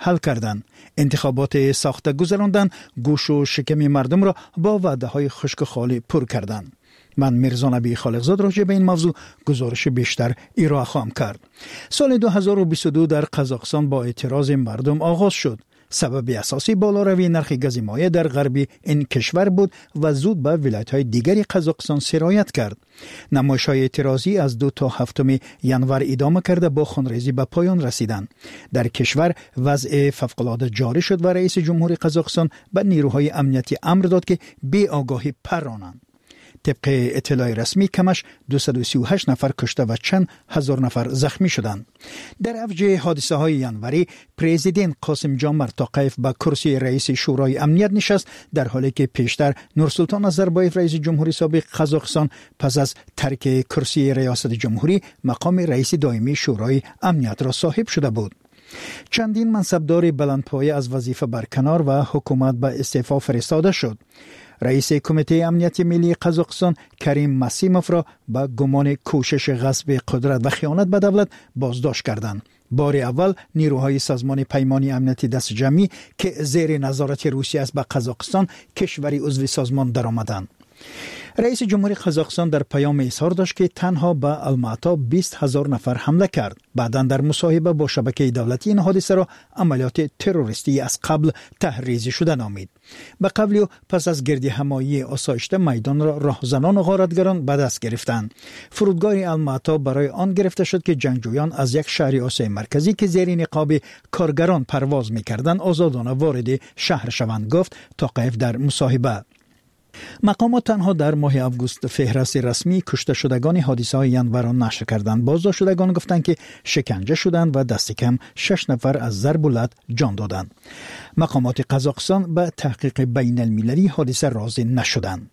حل کردند. انتخابات ساخته گذراندن، گوش و شکم مردم را با وعده‌های خشک و خالی پر کردند. من میرزا نبی خالقزاد راجع به این موضوع گزارش بیشتر ارائه خواهم کرد. سال 2022 در قزاقستان با اعتراض مردم آغاز شد. سبب اساسی بالاروی نرخ گاز مایع در غرب این کشور بود و زود به ولایت‌های دیگری قزاقستان سرایت کرد. نمایش‌های اعتراضی از 2 تا 7 ژانویه ادامه کرده با خونریزی به پایان رسیدند. در کشور وضع فوق‌العاده جاری شد و رئیس جمهور قزاقستان به نیروهای امنیتی امر داد که بی آگاهی پرانند. طبق اطلاع رسمی کمش 238 نفر کشته و چند هزار نفر زخمی شدند. در اوج حادثه های ژانویه پرزیدنت قاسم جان توقیف به کرسی رئیس شورای امنیت نشست، در حالی که پیشتر نورسلطان نظربایف رئیس جمهوری سابق قزاقستان پس از ترک کرسی ریاست جمهوری مقام رئیس دائمی شورای امنیت را صاحب شده بود. چندین منصبدار بلندپایه از وظیفه برکنار و حکومت به استعفا فرستاده شد. رئیس کمیته امنیت ملی قزاقستان کریم مسیموف را به گمان کوشش غصب قدرت و خیانت به دولت بازداشت کردند. بار اول نیروهای سازمان پیمانی امنیتی دست جمعی که زیر نظارت روسیه است به قزاقستان، کشوری عضو سازمان درآمدند. رئیس جمهوری قزاقستان در پیام اظهار داشت که تنها به الماتا 20,000 نفر حمله کرد. بعداً در مصاحبه با شبکه دولتی این حادثه را عملیات تروریستی از قبل تحریزی شده نامید. به قبل او پس از گردی همایی آسایشته میدان را راهزنان و غارتگران به دست گرفتند. فرودگاه الماتا برای آن گرفته شد که جنگجویان از یک شهر آسیای مرکزی که زیر نقاب کارگران پرواز می‌کردند آزادانه وارد شهر شوند، گفت توقیف در مصاحبه. مقامات تنها در ماه آگوست فهرست رسمی کشته شدگان حادثه های ژانویه را نشر کردند. بازداشت شدگان گفتند که شکنجه شدند و دست کم 6 نفر از ضرب و لط جان دادند. مقامات قزاقستان به تحقیق بین المللی حادثه راضی نشدند.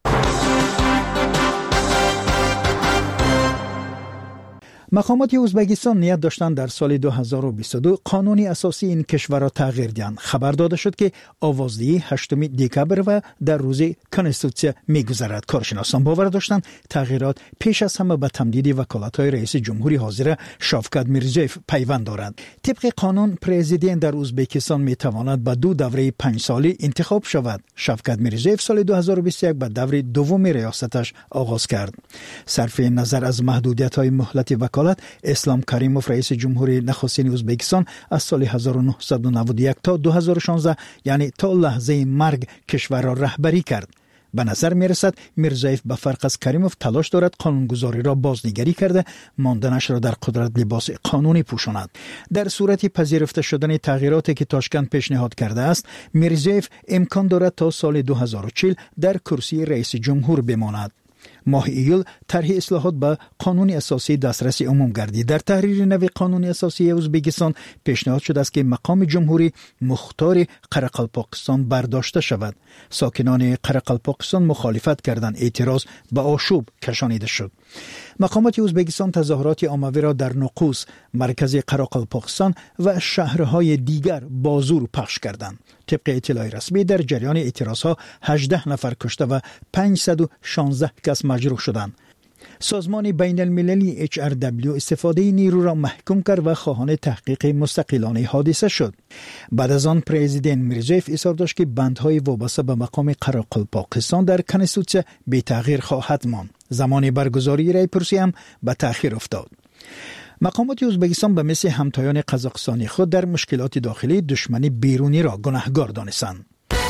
مقامات ازبکستان نیت داشتند در سال 2022 قانون اساسی این کشور را تغییر دهند. خبر داده شد که آوازدهی 8 دکبر و در روز کنستیتوسیه می‌گذرد. کارشناسان باور داشتند تغییرات پیش از همه به تمدید وکالت‌های رئیس جمهوری حاضر شافکت میرزیوف پیوند دارد. طبق قانون پرزیدنت در ازبکستان می‌تواند به 2 دوره 5 سالی انتخاب شود. شافکت میرزیوف سال 2021 به دوره دوم ریاستش آغاز کرد. صرف نظر از محدودیت‌های مهلت وکالت، اسلام کریموف رئیس جمهوری نخستین ازبکستان از سال 1991 تا 2016 یعنی تا لحظه مرگ کشور را رهبری کرد. به نظر می رسد میرزیوف به فرق از کریموف تلاش دارد قانونگذاری را بازنگری کرده ماندنش را در قدرت لباس قانونی پوشاند. در صورت پذیرفته شدن تغییراتی که تاشکند پیشنهاد کرده است، میرزیوف امکان دارد تا سال 2040 در کرسی رئیس جمهور بماند. ماه ایول طرح اصلاحات به قانون اساسی دسترسی عموم گردید. در تحریر نوی قانون اساسی ازبکستان پیشنهاد شده است که مقام جمهوری مختار قرقلپاکستان برداشته شود. ساکنان قرقلپاکستان مخالفت کردند. اعتراض به آشوب کشانیده شد. مقامات ازبکستان تظاهرات عمومی را در نقوس، مرکز قرقلپاکستان و شهرهای دیگر با زور پخش کردند. طبق اطلاع رسمی در جریان اعتراضها 18 نفر کشته و 516 کس مجروح شدند. سازمان بین المللی HRW استفاده نیرو را محکوم کرد و خواهان تحقیق مستقلانه حادثه شد. بعد از آن پرزیدنت میرزیوف اصرار داشت که بندهای وابسته به مقام قرقلپاکستان در کنستیتوسیه بی تغییر خواهد ماند. زمان برگزاری رای پرسی هم به تأخیر افتاد. مقامات ازبکستان به مثل همتایان قزاقستانی خود در مشکلات داخلی دشمن بیرونی را گناهکار دانستند.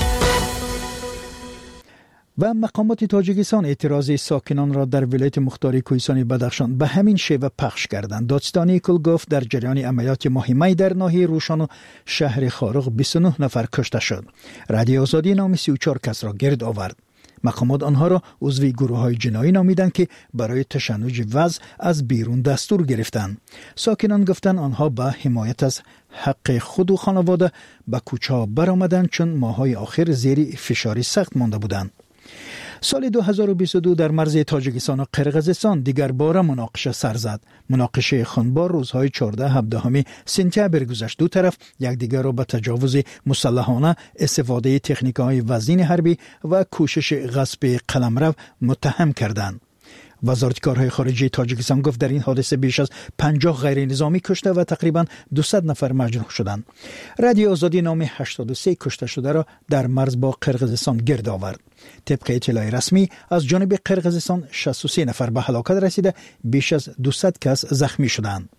و مقامات تاجیکستان اعتراض ساکنان را در ولایت مختار کوهستان بدخشان به همین شیوه پخش کردند. دادستانی کل گفت در جریان عملیات ماه می در ناحیه روشان و شهر خارق 29 نفر کشته شد. رادیو آزادی نام 34 کس را گرد آورد. مقامات آنها را عضو گروه‌های جنایی نامیدند که برای تشنج وضع از بیرون دستور گرفتند. ساکنان گفتند آنها به حمایت از حق خود و خانواده به کوچه‌ها برآمدند چون ماه‌های آخر زیر فشار سخت مانده بودند. سال 2022 در مرز تاجیکستان و قرقیزستان دیگر بار مناقشه سر زد. مناقشه خونبار روزهای 14-17 سپتامبر گذشت. دو طرف یکدیگر را به تجاوز مسلحانه، استفاده تکنیک‌های وزین حربی و کوشش غصب قلمرو متهم کردند. وزارت کارهای خارجه تاجیکستان گفت در این حادثه بیش از 50 غیر نظامی کشته و تقریبا 200 نفر مجروح شدند. رادیو آزادی نام 83 کشته شده را در مرز با قرقیزستان گرد آورد. طبق اطلاع رسمی از جانب قرقیزستان 63 نفر به هلاکت رسیده، بیش از 200 کس زخمی شدند.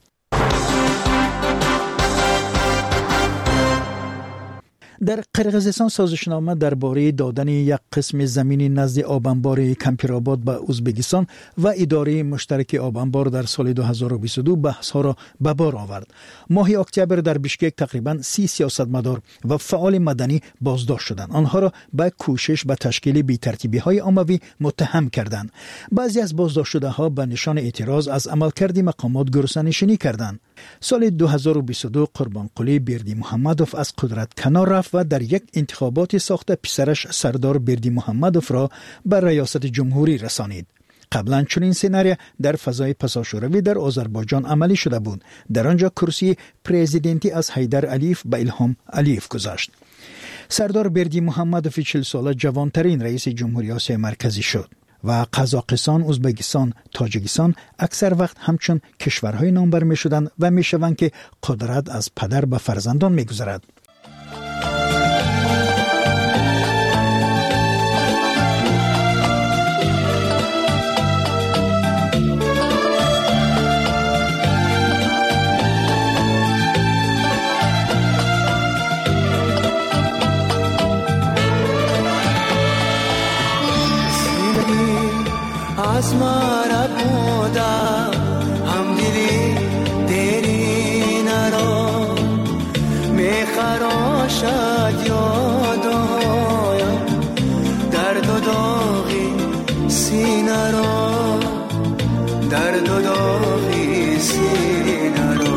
در قرقیزستان سازشنامه درباره دادن یک قسم زمین نزد آبانبار کمپیرآباد به ازبکستان و اداره مشترک آبانبار در سال 2022 بحث‌ها را به بار آورد. ماه اکتبر در بشکک تقریباً 30 سیاستمدار و فعال مدنی بازداشت شدند. آنها را به کوشش به تشکیل بی‌ترتیبی‌های عمومی متهم کردند. بعضی از بازداشت شده‌ها به نشان اعتراض از عملکرد مقامات گرسنه‌نشینی کردند. سال 2022 قربانقلی بردی محمدوف از قدرت کنار رفت و در یک انتخابات ساخته پسرش سردار بردی محمدوف را به ریاست جمهوری رسانید. قبلا چنین سناریو در فضای پساشوروی در آذربایجان عملی شده بود. در آنجا کرسی پرزیدنتی از حیدر علیف به الهام علیف گذشت. سردار بردی محمدوف 40 ساله جوانترین رئیس جمهوری آسیای مرکزی شد و قزاقستان، ازبکستان، تاجیکستان اکثر وقت همچون کشورهای نامبر می شدند و می شوند که قدرت از پدر به فرزندان می گذرد. आसमारा बूंदा हम दिली तेरी नरो मैं खरोशा यादो दर्द दोगी सीनरो दर्द दोगी सीनरो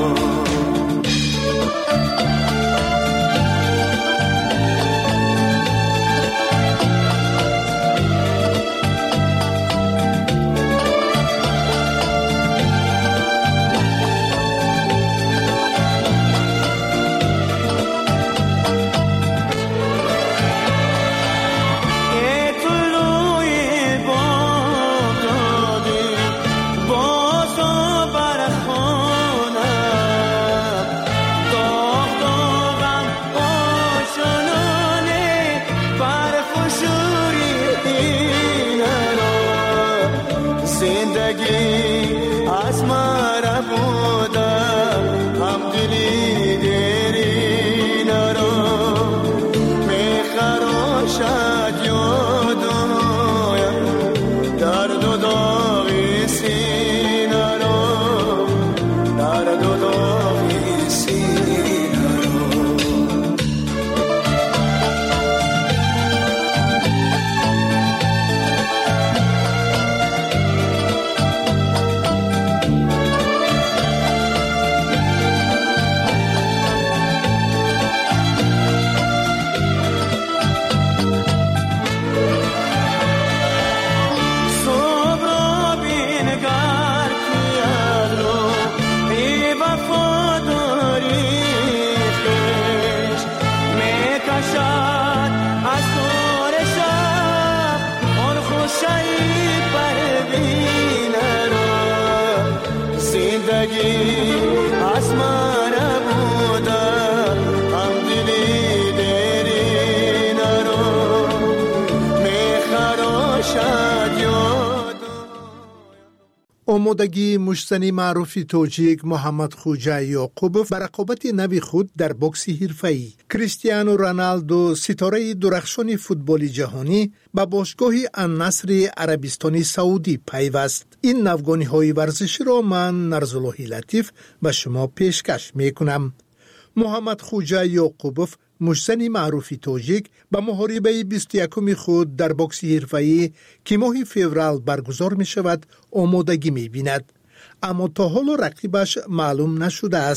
آمادگی مشتنی معروف توجیک محمد خوجا یعقوبوف بر رقابت نوی خود در بوکس حرفه‌ای. کریستیانو رونالدو ستاره درخشان فوتبال جهانی به باشگاه النصر عربستان سعودی پیوست. این نوگانی‌های ورزشی را من نرزالله لطیف به شما پیشکش میکنم. محمد خوجا یعقوبوف مشتنی معروف توجیک به محاربه 21 خود در بوکس حرفه‌ای که ماه فوریه برگزار می شود آمادگی می بیند. اما تا حالا رقیبش معلوم نشده است.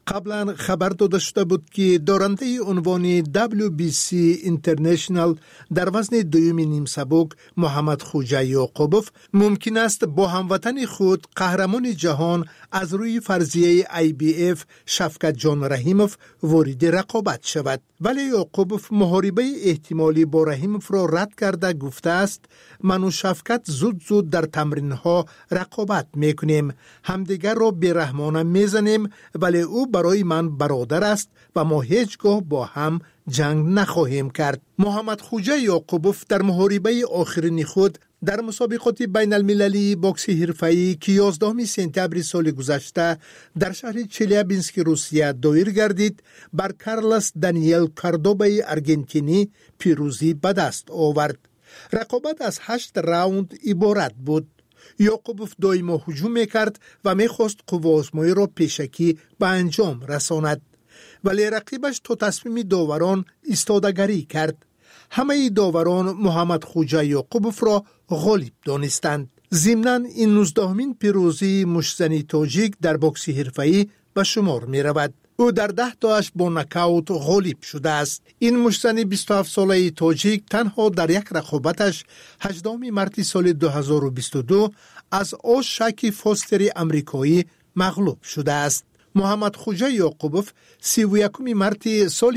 قبلا خبر داده شده بود که دارنده عنوان WBC اینترنشنال در وزن دوم نیم سبک محمد خوجه یعقوبوف ممکن است با هموطن خود قهرمان جهان از روی فرضیه IBF شفقت جان رحیموف وارد رقابت شود، ولی یعقوبوف محاربه احتمالی با رحیموف را رد کرده گفته است من و شفقت زود در تمرین ها رقابت میکنیم، همدیگر را بی‌رحمانه میزنیم، ولی او برای من برادر است و ما هیچگاه با هم جنگ نخواهیم کرد. محمد خوجه یعقوبوف در محاربه آخرین خود در مسابقات بین المللی باکس حرفه‌ای که 11 سپتامبر سال گذشته در شهر چلیابینسک روسیه دایر گردید بر کارلوس دانیل کاردوبای ارژنتینی پیروزی به دست آورد. رقابت از 8 راوند عبارت بود. یعقوبوف دائما هجوم میکرد و میخواست قوه‌آزمایی را پیشکی به انجام رساند، ولی رقیبش تا تصمیم داوران ایستادگی کرد. همه داوران محمد خوجه یعقوبوف را غالب دانستند. ضمناً این 19مین پیروزی مشتزنی تاجیک در باکس حرفه‌ای به شمار می رود. او در 10 تاش با نکاوت غالب شده است. این مشتزنی 27 ساله تاجیک تنها در یک رقابتش 18 مارس سال 2022 از آشاکی فاستری امریکایی مغلوب شده است. محمد خوجه یعقوبوف 31 مارس سال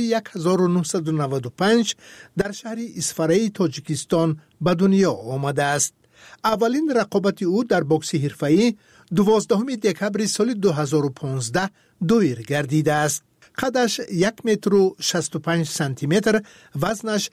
1995 در شهر اسفاره تاجیکستان به دنیا آمده است. اولین رقابت او در باکس حرفه‌ای 12 دکمبر سال 2015 دایر گردیده است. قدش 1 متر و 65 سانتی متر، وزنش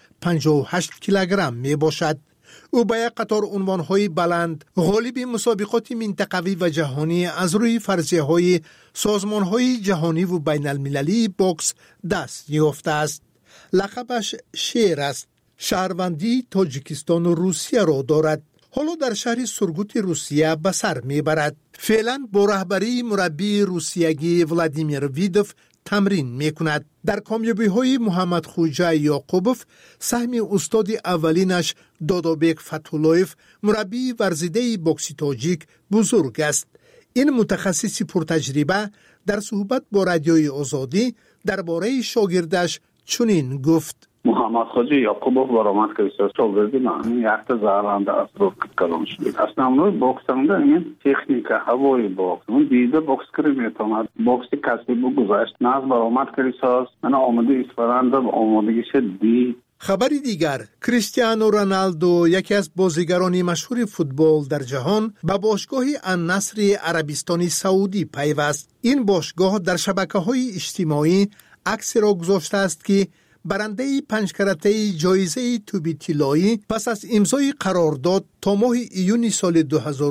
58 کیلوگرم می باشد. او با یک قطار عنوان‌های بلند غالب مسابقات منطقوی و جهانی از روی فرضیه‌های سازمان‌های جهانی و بین المللی باکس دست یافته است. لقبش شیر است. شهروندی تاجیکستان و روسیه را دارد. حالا در شهر سورگوت روسیه به سر میبرد. فعلا با رهبری مربی روسیگی ولادیمیر ویدوف تمرین میکند. در کامیابی های محمد خوجه یعقوبوف سهم استاد اولینش دادابک فتح‌اللهیف مربی ورزیده باکس تاجیک بزرگ است. این متخصص پرتجربه در صحبت با رادیوی آزادی درباره شاگردش چنین گفت: محمد خوجه یعقوبوف برآمد که شاگردی من یک تا زرنده از رو کلان شد. основной боксында این تکنیک هوای باکس اون دیده باکس کری میتواند باکس کسبی بگذاشت. ناز برآمد که ریساس من آماده اسفرانده آمادگیش دی. خبری دیگر، کریستیانو رونالدو یکی از بازیگران مشهور فوتبال در جهان به باشگاه النصر عربستان سعودی پیوست. این باشگاه در شبکه‌های اجتماعی عکسی را گذاشته است که برنده 5 کرته جایزه توبی طلایی پس از امضای قرارداد تا ماه ایون سال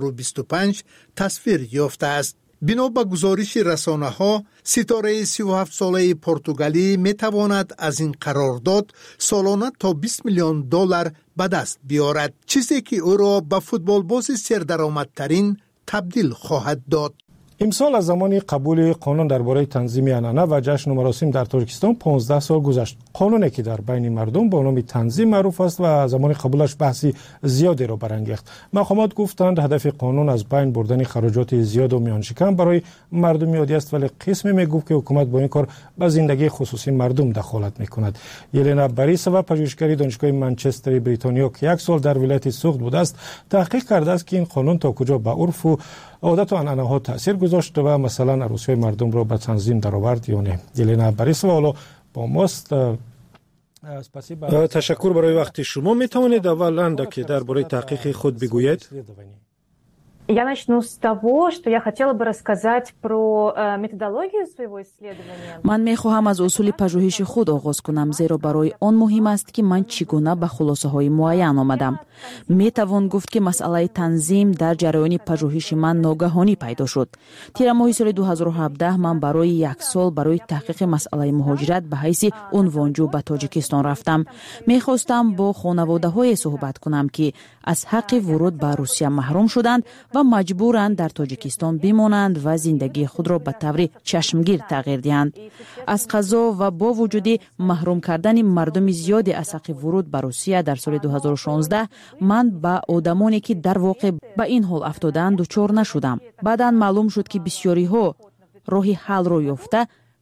2025 تصویر یافته است. بنا به گزارش رسانه‌ها، ستاره 37 ساله پرتغالی می تواند از این قرارداد سالانه تا 20 میلیون دلار به دست بیارد، چیزی که او را به فوتبال باز سردرآمدترین تبدیل خواهد داد. امسال از زمان قبول قانون درباره تنظیم عنعنه و جشن و مراسم در تاجیکستان 15 سال گذشت. قانونی که در بین مردم با نام تنظیم معروف است و زمان قبولش بحثی زیادی را برانگیخت. مقامات گفتند هدف قانون از بین بردن خراجات زیاد و میان شکم برای مردم عادی است، ولی قسمی میگفت که حکومت با این کار به زندگی خصوصی مردم دخالت میکند. یلنا باریسووا پژوهشگر دانشگاه منچستر بریتانیا که 1 سال در ولایت سوخت بوده است، تحقیق کرده است که این قانون تا کجا به عرف و عادت و عنعنه ها تاثیر گذاشت و مثلا عروسی مردم را به تنظیم درآورد یا نه. یلنا باریسووا با ماست. تشکر برای وقت شما. می توانید اولا که درباره تحقیق خود بگویید؟ Я начну с того, что я хотела бы рассказать про методологию своего исследования. من می‌خواهم از اصول پژوهش خود آغاز کنم، زیرا برای آن مهم است که من چگونه به خلاصه‌های معین آمدم. می‌توان گفت که مسئله تنظیم در جریان پژوهش من ناگهانی پیدا شد. تیر ماه سال 2017 من برای 1 سال برای تحقیق مسئله مهاجرت به حیث عنوانجو به تاجیکستان رفتم. می‌خواستم با خانواده‌های صحبت کنم که از حق ورود به روسیه محروم شدند و مجبورند در تاجیکستان بمانند و زندگی خود را به طور چشمگیر تغییر دهند. از قضا و با وجود محروم کردن مردم زیادی از حق ورود به روسیه در سال 2016 من با آدمانی که در واقع به این حال افتادند دچار نشدم. بعداً معلوم شد که بسیاری ها راه حل را یافته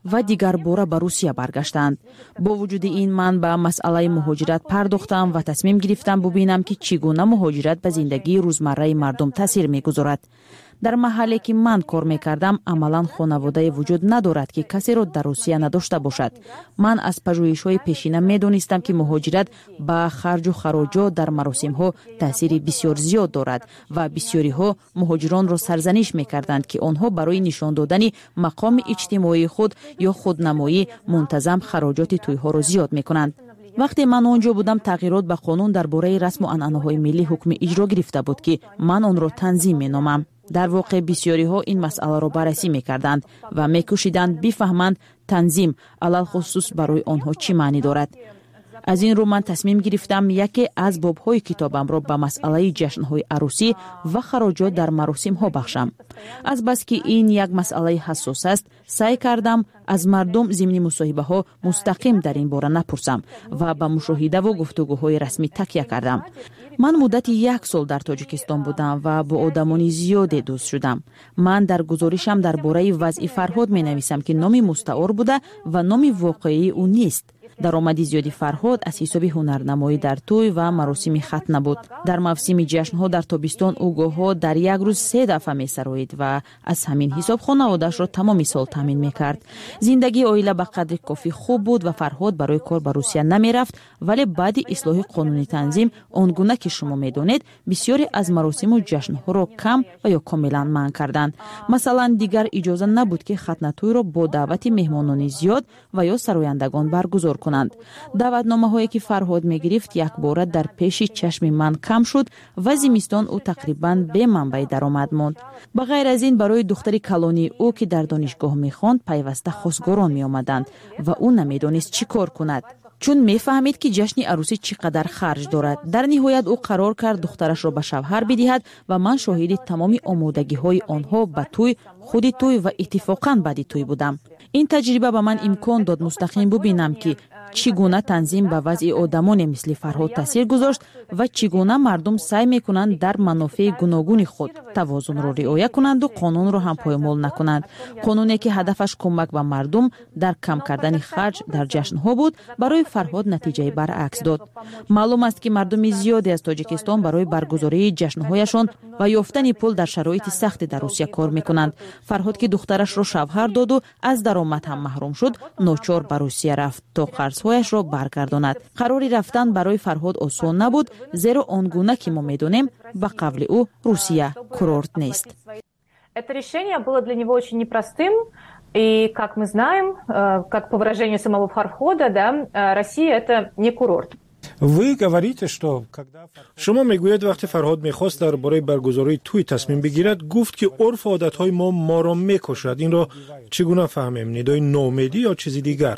و دیگر باره به روسیه برگشتند. با وجود این من به مسئله مهاجرت پرداختم و تصمیم گرفتم ببینم که چگونه مهاجرت به زندگی روزمره مردم تاثیر میگذارد. در محلی که من کار میکردم عملا خانواده وجود ندارد که کسی را در روسیه نداشته باشد. من از پژوهش‌های پیشینه میدونستم که مهاجرت با خرج و خراجات در مراسم‌ها تاثیر بسیار زیاد دارد و بسیاری ها مهاجران را سرزنش میکردند که آنها برای نشان دادن مقام اجتماعی خود یا خودنمایی منتظم خراجات توی‌ها را زیاد میکنند. وقتی من آنجا بودم تغییرات به قانون درباره رسم و عنعنه‌های ملی حکم اجرا گرفته بود که من آن را تنظیم مینامم. در واقع بسیاری ها این مسئله را بررسی میکردند و میکوشیدند بفهمند تنظیم علل خصوص برای آنها چی معنی دارد. از این رو من تصمیم گرفتم یکی از باب‌های کتابم را به مسئله جشن‌های عروسی و خراجات در مراسم‌ها بخشم. از بس که این یک مسئله حساس است، سعی کردم از مردم ضمن مصاحبه‌ها مستقیم در این باره نپرسم و به مشاهده و گفتگوهای رسمی تکیه کردم. من مدت 1 سال در تاجیکستان بودم و با آدمان زیادی دوست شدم. من در گزارشم درباره وضع فرهاد می‌نویسم که نام مستعار بوده و نام واقعی او نیست. درآمد زیادی فرهاد از حساب هنرنمایی در توی و مراسم ختنه بود. در موسم جشن‌ها در تابستان او گاه‌ها در یک روز 3 دفعه می‌سرایید و از همین حساب خانواده‌اش را تمام سال تامین می‌کرد. زندگی عائله به قدر کافی خوب بود و فرهاد برای کار به روسیه نمی‌رفت، ولی بعد اصلاح قانونی تنظیم آنگونه که شما می‌دانید بسیاری از مراسم و جشن‌ها را کم و یا کاملا منع کردند. مثلا دیگر اجازه نبود که ختنه توی را با دعوت مهمانان زیاد و یا سرایندگان برگزار کنند. دعوتنامه‌هایی که فرهاد می‌گرفت یک بار در پیش چشم من کم شد و زمستان او تقریباً به منبع درآمد ماند. به غیر از این برای دختری کلانی او که در دانشگاه می‌خواند پیوسته خواستگاران می‌آمدند و او نمی‌دانست چی کار کند. چون می‌فهمید که جشن عروسی چقدر خرج دارد. در نهایت او قرار کرد دخترش را به شوهر بدهد و من شاهد تمام آمادگی‌های آنها به توی، خود توی و اتفاقاً بعد توی بودم. این تجربه به من امکان داد مستقیم ببینم که چگونه تنظیم به وضع آدمان مثل فرهاد تاثیر گذاشت و چگونه مردم سعی میکنند در منافع گوناگون خود توازن را رعایت کنند و قانون را هم پایمال نکنند. قانونی که هدفش کمک به مردم در کم کردن خرج در جشن‌ها بود برای فرهاد نتیجه برعکس داد. معلوم است که مردم زیادی از تاجیکستان برای برگزاری جشن‌هایشان و یافتن پول در شرایط سخت در روسیه کار میکنند. فرهاد که دخترش را شوهر داد و از درآمد هم محروم شد، ناچار به روسیه رفت تا قرض‌هایش را برگرداند. قراری رفتن برای فرهاد آسان نبود، زیرا آنگونه که ما میدونیم به قبل او روسیه کورورت نیست. Это решение было для него очень непростым, и, как мы знаем, как по выражению самого Фархода, да, Россия это не курорт. شما میگوید وقتی فرهاد میخواست درباره برگزاری توی تصمیم بگیرد گفت که عرف و عادتهای ما را میکشد. این را چگونه فهمیم؟ ندای نومیدی یا چیزی دیگر؟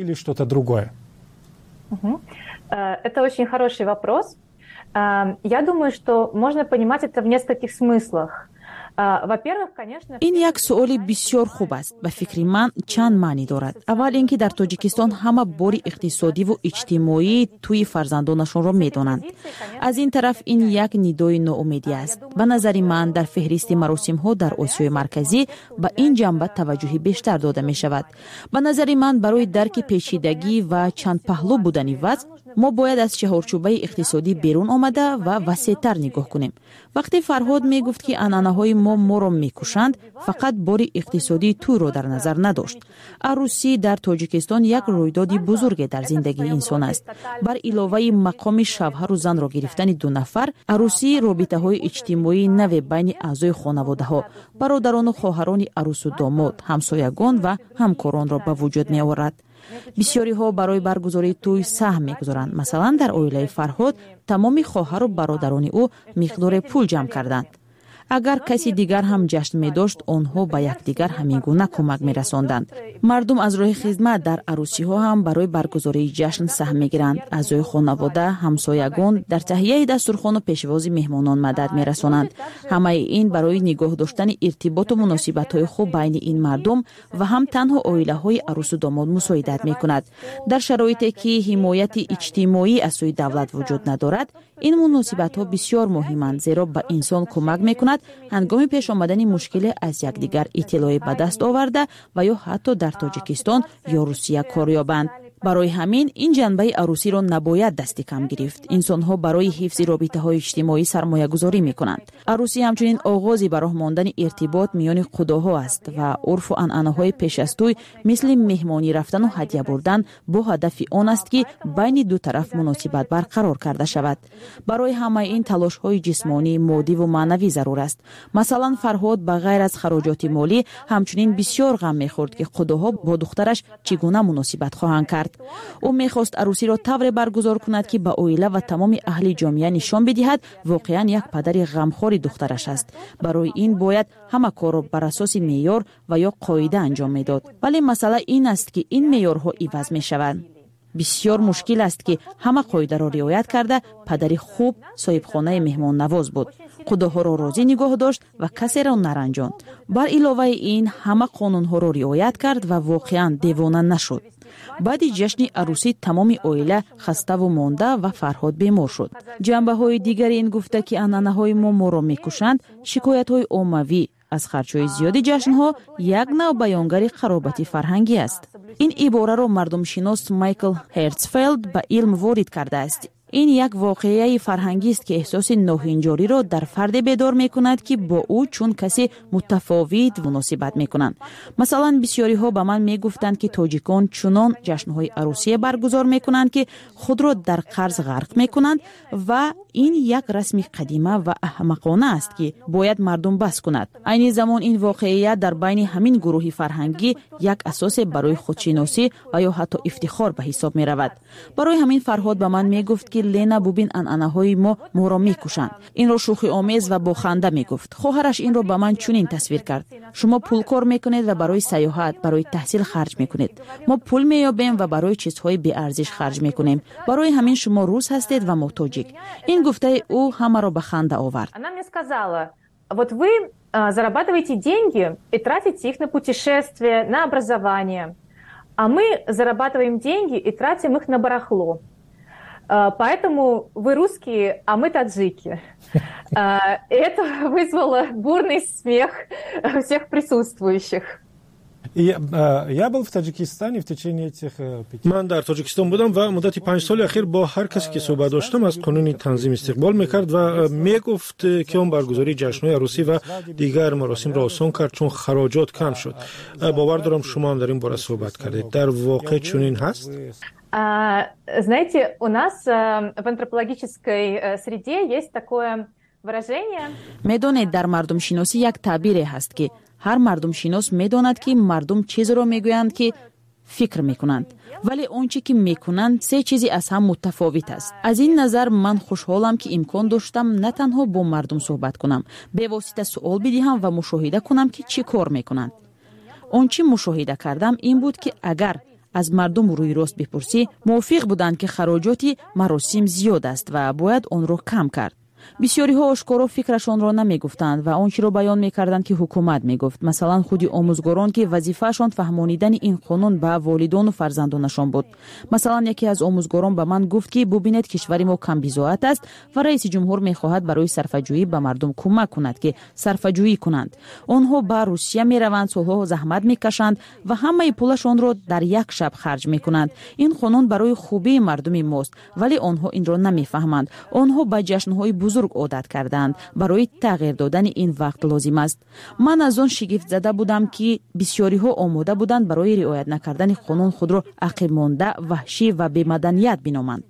Это очень хороший вопрос. Я думаю, что можно понимать это в нескольких смыслах. این یک سؤال بسیار خوب است. به فکر من چند معنی دارد. اول اینکه در تاجیکستان همه بار اقتصادی و اجتماعی توی فرزندانشان را میدانند. از این طرف این یک ندای ناامیدی است. به نظر من در فهرست مراسم ها در آسیای مرکزی به این جنبه توجه بیشتر داده می شود. به نظر من برای درک پیچیدگی و چند پهلو بودن وضع ما باید از چهارچوبه اقتصادی بیرون آمده و وسیع‌تر نگاه کنیم. وقتی فرهاد می گفت که عنعنه‌های ما را میکشند، فقط بار اقتصادی تو را در نظر نداشت. عروسی در تاجیکستان یک رویداد بزرگ در زندگی انسان است. بر علاوه مقام شوهر و زن را گرفتن 2 نفر، عروسی رابطه‌های اجتماعی نو بین اعضای خانواده‌ها، برادران و خواهران عروس و داماد، همسایگان و همکاران را به وجود می آورد. بسیاری ها برای برگزاری توی سهم می‌گذارند. مثلا در عائله فرهاد تمام خواهر و برادران او مقدار پول جمع کردند. اگر کسی دیگر هم جشن می داشت آنها به یکدیگر همین گونه کمک می رساندند. مردم از راه خدمت در عروسی ها هم برای برگزاری جشن سهم می گیرند. اعضای خانواده، همسایگان در تهیه دسترخوان و پیشواز مهمانان مدد می رسانند. همه این برای نگاه داشتن ارتباط و مناسبت های خوب بین این مردم و هم تنها عائله های عروس و داماد مساعدت می کند. در شرایطی که حمایت اجتماعی از سوی دولت وجود ندارد، این مناسبت ها بسیار مهمند، زیرا به انسان کمک می کند می‌شود هنگام پیش آمدن مشکل از یکدیگر اطلاع به دست آورده و یا حتی در تاجیکستان یا روسیه کار یابند. برای همین این جنبه عروسی را نباید دست کم گرفت. انسان‌ها برای حفظ رابطه‌های اجتماعی سرمایه‌گذاری می‌کنند. عروسی همچنین آغازی برای ماندن ارتباط میان خداها است و عرف و عنعنه‌های پیش از توی مثل مهمانی رفتن و هدیه بردن با هدف آن است که بین دو طرف مناسبت برقرار کرده شود. برای همه این تلاش‌های جسمانی، مادی و معنوی ضرور است. مثلا فرهاد به غیر از خراجات مالی همچنین بسیار غم می‌خورد که خداها با دخترش چگونه مناسبت خواهند کرد. او می‌خواست عروسی را طوری برگزار کند که به عائله و تمام اهل جامعه نشان بدهد واقعاً یک پدر غمخوار دخترش است. برای این باید همه کار را بر اساس معیار و یا قاعده انجام میداد. ولی مسئله این است که این معیارها عوض می‌شوند. بسیار مشکل است که همه قاعده را رعایت کرده پدری خوب صاحب خانه مهمان نواز بود. خداها را راضی نگاه داشت و کسی را نرنجاند. بر علاوه این همه قانونها را رعایت کرد و واقعاً دیوانه نشد. بعد جشن عروسی تمام عائله خسته و مانده و فرهاد بیمار شد. جنبه‌های دیگر این گفته که عنعنه‌های ما را می‌کشند، شکایت‌های عمومی از خرچ‌های زیاد جشن‌ها یک نوع بیانگر خرابتی فرهنگی است. این عباره را مردم شناس مایکل هرتزفلد به علم وارد کرده است. این یک واقعه فرهنگی است که احساس ناهنجاری را در فرد بیدار می‌کند که با او چون کسی متفاوت مناسبت می‌کنند. مثلا بسیاری ها به من می‌گفتند که تاجیکان چنان جشن‌های عروسی برگزار می‌کنند که خود را در قرض غرق می‌کنند و این یک رسم قدیمه و احمقانه است که باید مردم بس کند. عین زمان این واقعه در بین همین گروه فرهنگی یک اساس برای خودشناسی و یا حتی افتخار به حساب می‌رود. برای همین فرهاد به من می‌گفت که لینا ببین عنعنه‌های ما را می‌کشند. این را شوخی آمیز و با خنده می‌گفت. خواهرش این را به من چنین تصویر کرد: شما پول کار می‌کنید و برای سیاحت، برای تحصیل خرج می‌کنید. ما پول می‌یابیم و برای چیزهای بی‌ارزش خرج می‌کنیم. برای همین شما روس هستید و ما تاجیک. این گفته او همه را به خنده آورد. Она мне сказала: вот вы зарабатываете деньги и тратите их на путешествия, на образование. А мы зарабатываем деньги и тратим их на барахло. Поэтому вы русские, а мы таджики. Это вызвало бурный смех всех присутствующих. Я был в Таджикистане в течение этих 5 من در تاجیکستان بودم و مدت 5 سال اخیر با هر کسی که صحبت داشتم از قانون تنظیم استقبال میکرد و میگفت که اون برگزاری جشن‌های عروسی و دیگر مراسم را آسان کرد چون خراجات کم شد. باور دارم شما هم در این باره صحبت کردید. در واقع چنین هست؟ Знаете, у нас в антропологической среде есть такое выражение. میدونید در مردم شناسی یک تعبیر هست که هر مردم شناس میداند که مردم چیز را میگویند که فکر میکنند، ولی آنچه که میکنند سه چیزی از هم متفاوت است. از این نظر من خوشحالم که امکان داشتم نه تنها با مردم صحبت کنم، به واسطه سوال بدهم و مشاهده کنم که چه کار میکنند. آنچه مشاهده کردم این بود که اگر از مردم روی راست بپرسی موافق بودند که خراجات مراسم زیاد است و باید آن را کم کرد. بسیاری ها آشکارا فکرشان را نمی گفتند و آنچه را بیان می کردند که حکومت می گفت. مثلا خودی آموزگاران که وظیفه‌شان فهمانیدن این قانون به والدان و فرزندانشان بود. مثلا یکی از آموزگاران به من گفت که ببینید کشور ما کم بی‌ضابط است و رئیس جمهور می خواهد برای صرفه‌جویی به مردم کمک کند که صرفه‌جویی کنند. آنها به روسیه می روند، سالها زحمت می کشند و همه پولشان را در یک شب خرج می کنند. این قانون برای خوبی مردم ماست، ولی آنها این را نمی فهمند. آنها به جشن‌های بزرگ عادت کردند. برای تغییر دادن این وقت لازم است. من از آن شگفت زده بودم که بسیاری ها آماده بودند برای رعایت نکردن قانون خود را عقب مانده، وحشی و بی‌مدنیت بنامند.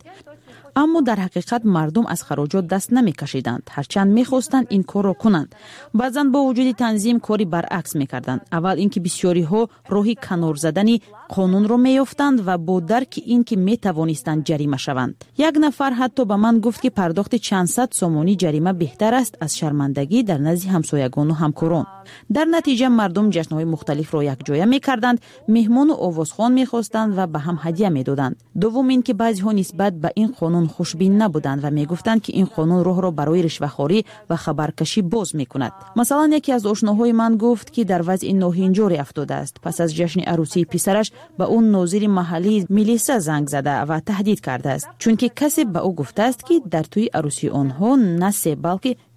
اما در حقیقت مردم از خراجات دست نمی کشیدند، هرچند می خواستند این کار را کنند. بعضاً با وجود تنظیم کاری برعکس می کردند. اول اینکه بسیاری ها راهی کنار زدن قانون را می یافتند و با درک اینکه می توانستند جریمه شوند. یک نفر حتی به من گفت که پرداخت چند صد سومانی جریمه بهتر است از شرمندگی در نزد همسایگان و همکاران. در نتیجه مردم جشن‌های مختلف را یک جایه می کردند، مهمان و آوازخوان می خواستند و به هم هدیه می دادند. دوم اینکه بعضی ها نسبت به این قانون خوشبین نبودند و می گفتند که این قانون راه را برای رشوه‌خواری و خبرکشی باز می کند. مثلا یکی از آشناهای من گفت که در وضع ناهنجاری افتاده است. پس از جشن عروسی پسرش به اون ناظر محلی میلیسا زنگ زده و تهدید کرده است، چون که کسی به او گفته است که در توی عروسی آنها نه 3 بلکه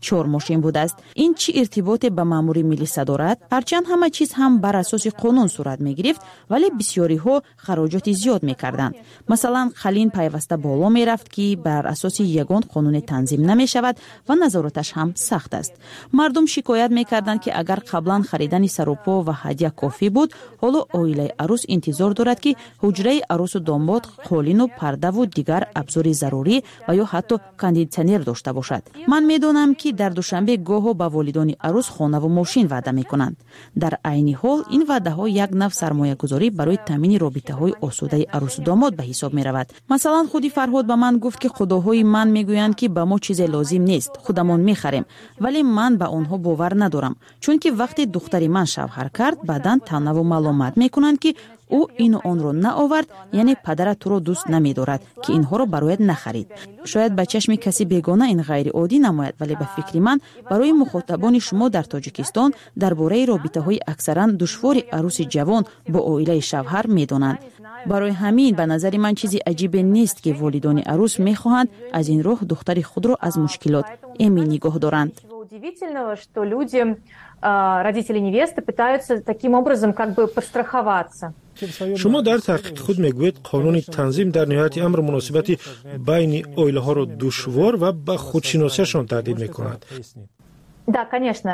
4 ماشین بوده است. این چی ارتباط به ماموری ملی دارد؟ هرچند همه چیز هم بر اساس قانون صورت میگرفت، ولی بسیاری ها خراجات زیاد میکردند. مثلا خلین پیوسته بالا میرفت که بر اساس یگان قانون تنظیم نمیشود و نظارتش هم سخت است. مردم شکایت میکردند که اگر قبلا خریدن سروپا و هدیه کافی بود، حالا عائله عروس انتظار دارد که حجره عروس و داماد قالین و پرده و دیگر ابزار ضروری و یا حتی کاندیشنر داشته باشد. من میدونم که در دوشنبه گاهو به والدان عروس خانه و ماشین وعده میکنند. در عین حال این وعده ها یک نوع سرمایه گذاری برای تامین رابطه های آسوده عروس و داماد به حساب می رود. مثلا خودی فرهاد به من گفت که خداهای من میگویند که به ما چیز لازم نیست، خودمون میخریم، ولی من به آنها باور ندارم، چون که وقتی دختری من شوهر کرد بعداً تنها و ملامت میکنند که او این و آن رو نآورد، یعنی پدرت تو رو دوست نمی‌دارد که اینها رو برایت نخرید. شاید به چشم کسی بیگانه این غیر عادی نماید، ولی به فکر من برای مخاطبان شما در تاجیکستان درباره رابطه‌های اکثرا دشوار عروس جوان با عائله شوهر می‌دانند. برای همین به نظر من چیزی عجیب نیست که والدان عروس می‌خواهند از این راه دختر خود را از مشکلات امن نگاه دارند. Удивительного, что люди, родители невесты, пытаются таким образом как бы подстраховаться. شما در تحقیق خود میگویید قانون تنظیم در نهایت امر مناسبتی بین عائله ها را دشوار و به خودشناسیشان تهدید میکند. Да, конечно.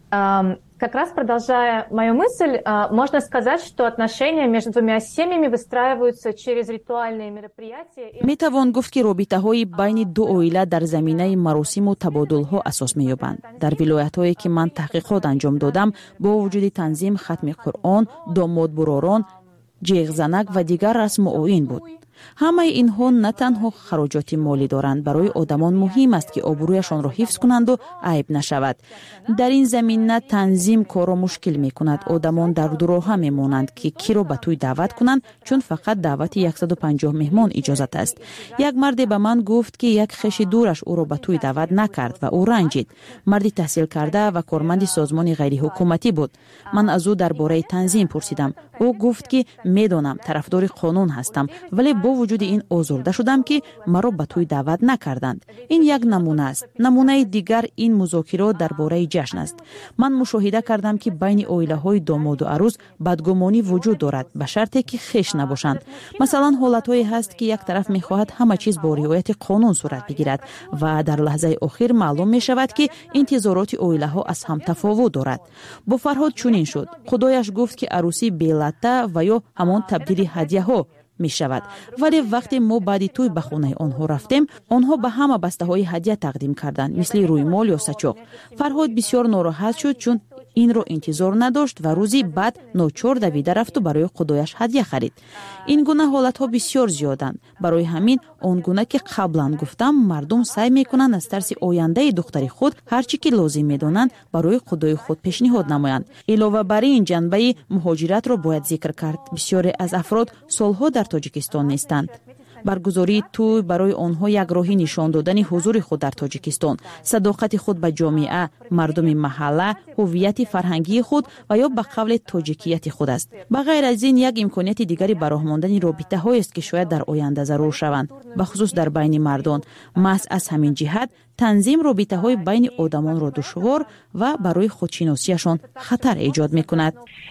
Как раз продолжая мою мысль, можно сказать, что отношения между двумя семьями выстраиваются через ритуальные мероприятия. میتوان گفت که رابطه‌های بین دو عائله در زمینه مراسم و تبادل‌ها اساس می‌یابند. در ولایت‌هایی که من تحقیقات انجام دادم، با وجود تنظیم ختم قرآن، داماد براران، جیغ زنک و دیگر رسم و آیین بود. همه اینها نه تنها خراجات مالی دارند، برای آدمان مهم است که آبرویشان را حفظ کنند و عیب نشود. در این زمینه تنظیم کار را مشکل می کند. آدمان در دروغ می مانند که کی را به توی دعوت کنند، چون فقط دعوت 150 مهمان اجازت است. یک مرد به من گفت که یک خویش دورش او را به توی دعوت نکرد و او رنجید. مردی تحصیل کرده و کارمند سازمان غیر حکومتی بود. من از او درباره تنظیم پرسیدم. او گفت که میدانم طرفدار قانون هستم، ولی با وجود این آزرده شدم که مرا به توی دعوت نکردند. این یک نمونه است. نمونه دیگر این مذاکرات درباره جشن است. من مشاهده کردم که بین عائله‌های داماد و عروس بدگمانی وجود دارد، به شرطی که خویش نباشند. مثلا حالت‌هایی هست که یک طرف می‌خواهد همه چیز با رعایت قانون صورت بگیرد و در لحظه اخیر معلوم می‌شود که انتظارات عائله‌ها از هم تفاوت دارد. با فرهاد چنین شد. خدایش گفت که عروسی بی‌لطه و یا همان تبدیل هدیه‌ها می شود، ولی وقتی ما بعد توی به خانه آنها رفتیم، آنها به همه بسته های هدیه تقدیم کردند، مثل رویمال یا سچاق. فرهاد بسیار ناراحت شد چون این رو انتظار نداشت و روزی بعد ناچار دویده رفت و برای خدایش هدیه خرید. این گونه حالت ها بسیار زیادند. برای همین آن گونه که قبلا گفتم، مردم سعی میکنند از ترس آینده دختر خود هر چی که لازم میدونند برای خدای خود پیشنهاد نمایند. علاوه بر این جنبه مهاجرت را باید ذکر کرد. بسیاری از افراد سالها در تاجیکستان نیستند. برگزاری توی برای آنها یک راهی نشان دادن حضور خود در تاجیکستان، صداقت خود به جامعه، مردم محله، هویت فرهنگی خود و یا به قول تاجیکیت خود است. به غیر از این یک امکانیت دیگری برای ماندن رابطه هایی است که شاید در آینده ضرور شوند، به خصوص در بین مردان. محض از همین جهت تنظیم رابطه های بین آدمان را دشوار و برای خودشناسیشان خطر ایجاد میکند.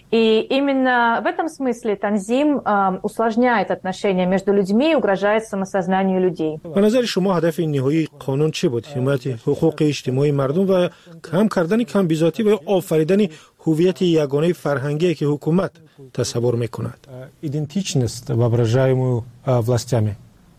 И именно в этом смысле танзим усложняет отношения между людьми и угрожает самосознанию людей. به نظر شما هدف نهایی قانون چی بود؟ حمایت حقوق اجتماعی مردم و کم کردن کم بیزاتی و آفریدن هویت یگانه فرهنگی که حکومت تصور میکند. Идентичность, воображаемую властями.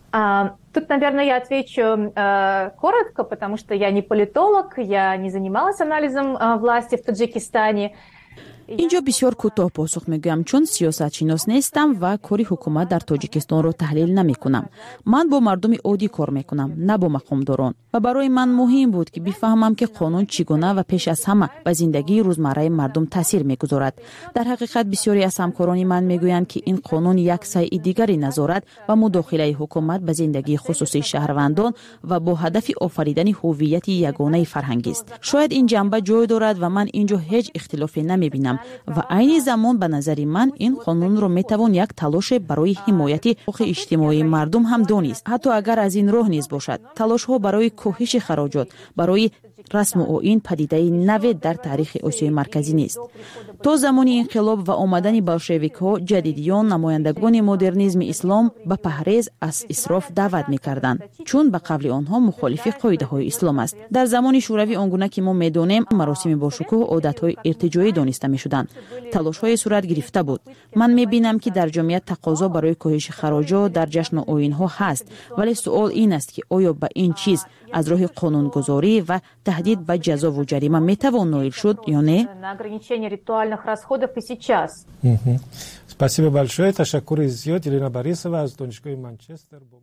Тут, наверное, я отвечу коротко, потому что я не политолог, я не занималась анализом власти в Таджикистане. اینجا بسیار کوتاه پاسخ میگویم، چون سیاست شناس نیستم و کاری حکومت در تاجیکستان رو تحلیل نمی کنم. من با مردم عادی کار میکنم، نه با مقامداران، و برای من مهم بود که بفهمم که قانون چگونه و پیش از همه به زندگی روزمره مردم تاثیر میگذارد. در حقیقت بسیاری از همکاران من میگویند که این قانون یک سعی دیگری نظارت و مداخله حکومت به زندگی خصوصی شهروندان و با هدف آفریدن هویت یگانه فرهنگی است. شاید این جنبه جای دارد و من اینجا هیچ اختلافی نمیبینم و عین زمان به نظر من این قانون رو میتوان یک تلاش برای حمایت حقوق اجتماعی مردم هم دانست، حتی اگر از این راه نیز باشد. تلاش ها برای کاهش خراجات، برای رسم و آیین پدیده نو در تاریخ آسیای مرکزی نیست. تا زمان انقلاب و آمدن بلشویک ها، جدیدیان نمایندگان مدرنیسم اسلام به پرهیز از اسراف دعوت می‌کردند، چون به قبل آنها مخالف قاعده های اسلام است. در زمان شوروی آنگونه که ما می‌دانیم مراسم با شکوه عادت‌های ارتجاعی دانسته می‌شدند. تلاش‌های صورت گرفته بود. من می‌بینم که در جامعه تقاضا برای کاهش خراجات در جشن و آیین‌ها هست، ولی سوال این است که آیا به این چیز از راه قانونگذاری و تهدید به جزا و جریمه میتوان نائل شد یا نه؟ Спасибо большое. تشکر زیاد. یلنا بوریسова از دانشگاه منچستر.